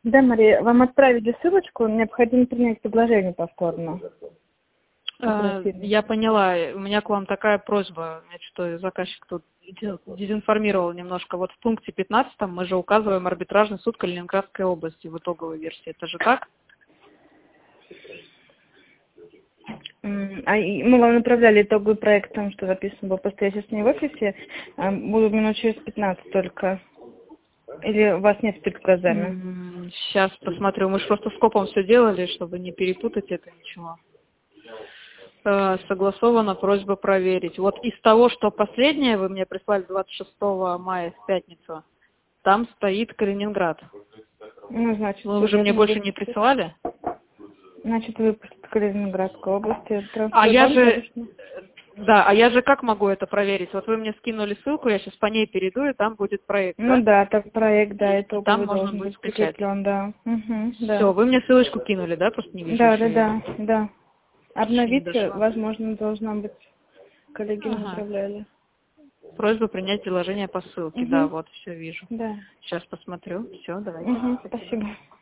Да, Мария, вам отправили ссылочку, необходимо принять предложение повторно. Я поняла. У меня к вам такая просьба, что заказчик тут дезинформировал немножко. Вот в пункте 15 мы же указываем арбитражный суд Калининградской области в итоговой версии. Это же так? Мы вам направляли итоговый проект, там что записано было, просто я сейчас не в офисе, буду минут через 15 только. Или у вас нет перед глазами? Сейчас посмотрю. Мы же просто скопом все делали, чтобы не перепутать это ничего. Согласована просьба проверить. Вот из того, что последнее вы мне прислали 26 мая в пятницу, там стоит Калининград. Ну, значит, вы же мне больше не присылали? Значит, выпуск Калининградской области. А я же... Да, а я же как могу это проверить? Вот вы мне скинули ссылку, я сейчас по ней перейду, и там будет проект, Ну да? так проект, да, это там можно будет скачать. Да. Все, вы мне ссылочку кинули, да? Просто не вижу. Да. Обновить, возможно, должна быть. Коллеги направляли. Просьба принять приложение по ссылке. Да, вот, все вижу. Да. Сейчас посмотрю. Все, давайте. Спасибо.